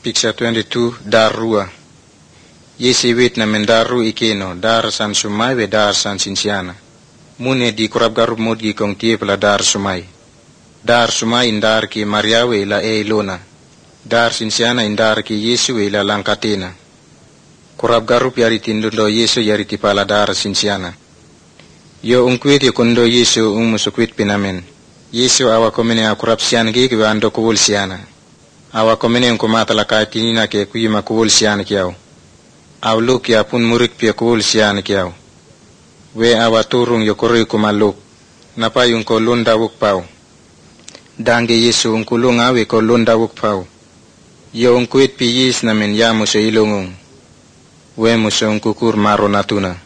Picture 22 dar rua. Yesi wit na mendaru ikeno dar san sumai we dar san sinsiana. Mune di kurab garup modgi kong tie pela dar sumai. Dar sumai indar ki Mariawe ila Ilona. Dar sinsiana indar ki Yesu ila langkatena. Kurab garup yari tindundo Yesu yari tipala dar sinsiana. Yo ungkwit yo kundo Yesu musukwit pinamen. Yesu awa komene akurap sian gi ki ando kuwul siana. Awa komene ngkumata lakai tinina ke kuyima kuwul siana kiau. Awluk ya pun murik pia kuwul siana kiau. We awa turung yo koroi kumaluk. Napa yung ko lunda wuk pau. Dange Yesu ungkulung awe ko lunda wuk pau. Yo ungkwit pi yis namen ya muso ilungung. We muso ungkukur maro natuna.